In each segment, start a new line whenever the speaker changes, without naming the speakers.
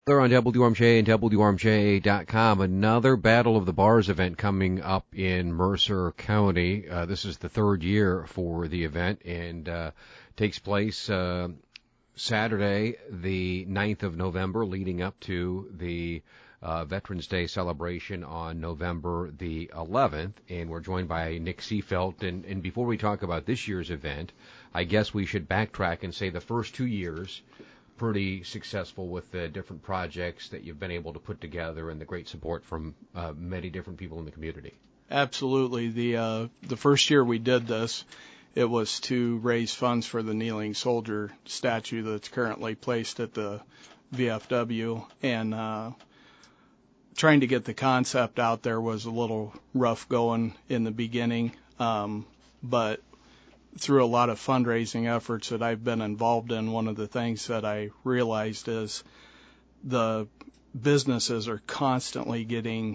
They're on WRMJ and WRMJ.com. Another Battle of the Bars event coming up in Mercer County. This is the third year for the event and takes place Saturday, the 9th of November, leading up to the Veterans Day celebration on November the 11th. And we're joined by Nick Seefeld. And before we talk about this year's event, I guess we should backtrack and say the first 2 years pretty successful with the different projects that you've been able to put together and the great support from many different people in the community.
Absolutely. The first year we did this, it was to raise funds for the kneeling soldier statue that's currently placed at the VFW, and trying to get the concept out there was a little rough going in the beginning, but through a lot of fundraising efforts that I've been involved in, one of the things that I realized is the businesses are constantly getting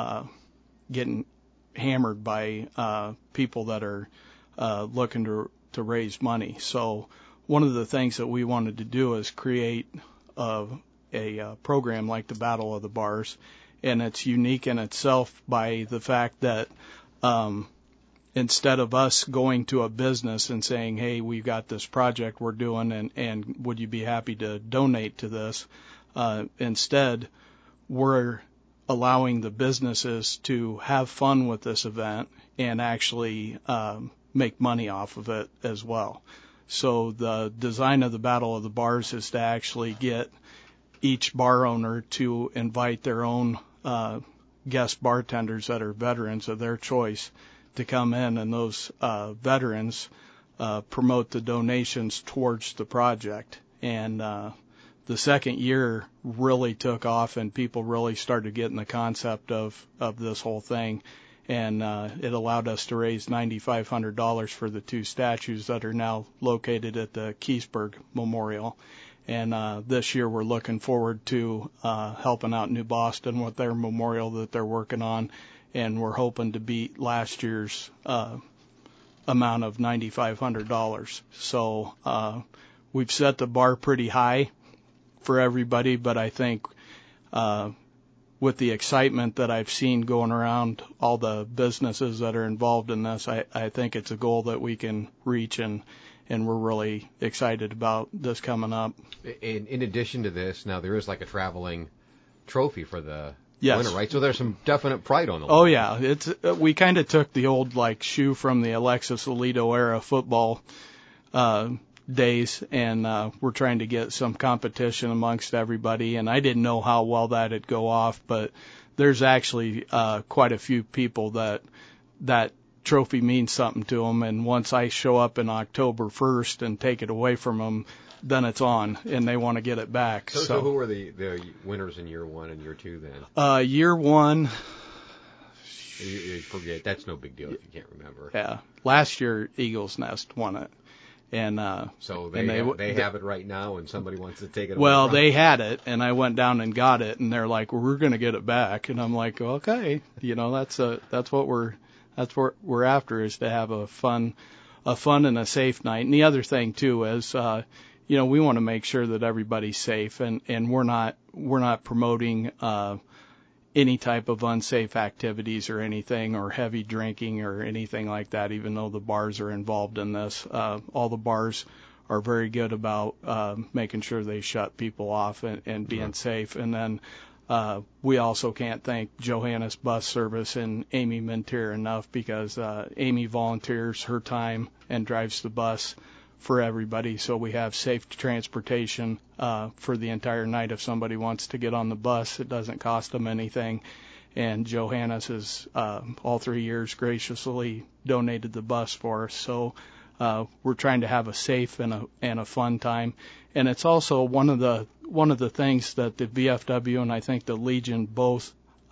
hammered by people that are looking to raise money. So one of the things that we wanted to do is create a program like the Battle of the Bars, and it's unique in itself by the fact that instead of us going to a business and saying, hey, we've got this project we're doing and would you be happy to donate to this, instead we're allowing the businesses to have fun with this event and actually make money off of it as well. So the design of the Battle of the Bars is to actually get each bar owner to invite their own guest bartenders that are veterans of their choice to come in, and those veterans promote the donations towards the project. And the second year really took off, and people really started getting the concept of this whole thing. And it allowed us to raise $9,500 for the two statues that are now located at the Keseberg Memorial. And this year we're looking forward to helping out New Boston with their memorial that they're working on, and we're hoping to beat last year's amount of $9,500. So we've set the bar pretty high for everybody, but I think with the excitement that I've seen going around all the businesses that are involved in this, I think it's a goal that we can reach, and we're really excited about this coming up.
In addition to this, now there is like a traveling trophy for the
Yes.
winner, right? So there's some definite pride on the line.
Oh yeah, we kind of took the old like shoe from the Alexis Alito era football days, and we're trying to get some competition amongst everybody. And I didn't know how well that'd go off, but there's actually quite a few people that trophy means something to them. And once I show up in October 1st and take it away from them, then it's on, and they want to get it back.
So who were the winners in year one and year two then?
Year one,
you forget. That's no big deal if you can't remember.
Yeah, last year Eagles Nest won it, and
so they have it right now, and somebody wants to take it.
Well, they had it, and I went down and got it, and they're like, well, "We're going to get it back," and I'm like, "Okay, that's what we're after, is to have a fun and a safe night." And the other thing too is, we want to make sure that everybody's safe, and we're not promoting any type of unsafe activities or anything, or heavy drinking or anything like that, even though the bars are involved in this. All the bars are very good about making sure they shut people off and being safe. And then we also can't thank Johannes Bus Service and Amy Mintier enough, because Amy volunteers her time and drives the bus for everybody, so we have safe transportation for the entire night. If somebody wants to get on the bus, it doesn't cost them anything. And Johannes has all 3 years graciously donated the bus for us. So we're trying to have a safe and a fun time. And it's also one of the things that the VFW and I think the Legion both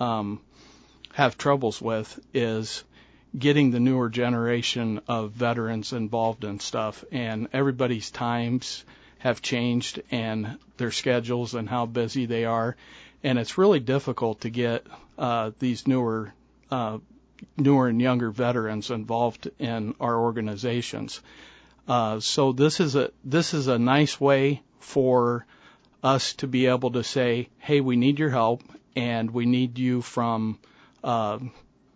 have troubles with is getting the newer generation of veterans involved in stuff. And everybody's times have changed, and their schedules and how busy they are. And it's really difficult to get these newer and younger veterans involved in our organizations. So this is a nice way for us to be able to say, hey, we need your help, and we need you from 5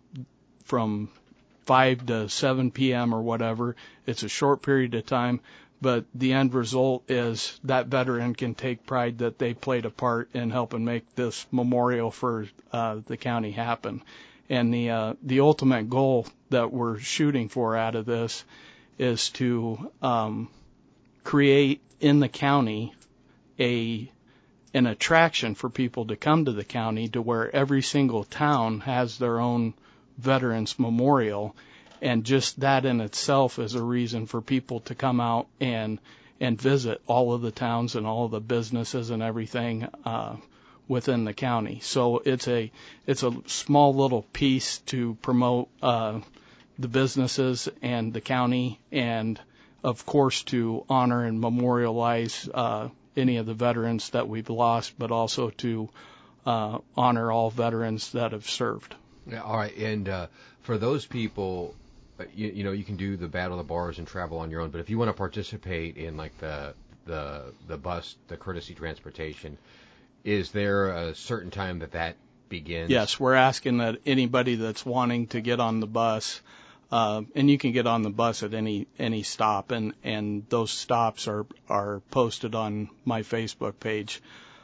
to 7 p.m. or whatever. It's a short period of time, but the end result is that veteran can take pride that they played a part in helping make this memorial for the county happen. And the ultimate goal that we're shooting for out of this is to create in the county an attraction for people to come to the county, to where every single town has their own veterans memorial, and just that in itself is a reason for people to come out and visit all of the towns and all of the businesses and everything within the county. So it's a small little piece to promote the businesses and the county, and of course to honor and memorialize any of the veterans that we've lost, but also to honor all veterans that have served.
Yeah, all right, and for those people, you can do the Battle of the Bars and travel on your own, but if you want to participate in like the bus, the courtesy transportation, is there a certain time that begins?
Yes, we're asking that anybody that's wanting to get on the bus, and you can get on the bus at any stop, and those stops are posted on my Facebook page.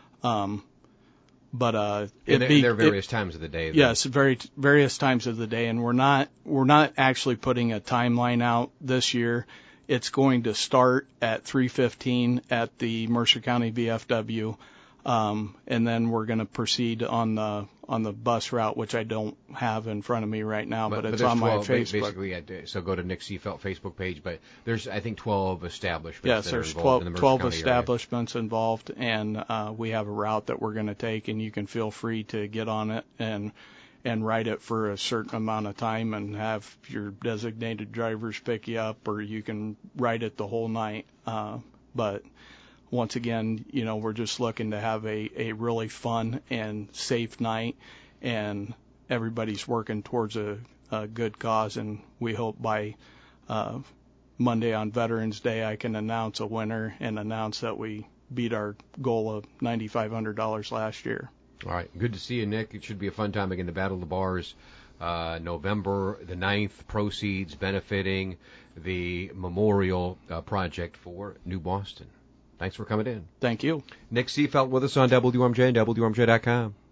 But
there are various times of the day.
Yes, various times of the day, and we're not actually putting a timeline out this year. It's going to start at 3:15 at the Mercer County VFW, and then we're going to proceed on the bus route, which I don't have in front of me right now, but it's on my Facebook.
Basically, so go to Nick Seefeld Facebook page, but there's, I think, 12 establishments.
Yes,
that
there's
are involved
12,
in the Mercer
12
County
establishments involved, and we have a route that we're going to take, and you can feel free to get on it and ride it for a certain amount of time and have your designated drivers pick you up, or you can ride it the whole night. But once again, we're just looking to have a really fun and safe night, and everybody's working towards a good cause, and we hope by Monday on Veterans Day I can announce a winner and announce that we beat our goal of $9,500 last year.
All right, good to see you, Nick. It should be a fun time again, the Battle of the Bars, November the 9th, proceeds benefiting the Memorial Project for New Boston. Thanks for coming in.
Thank you.
Nick Seefeld with us on WRMJ and WRMJ.com.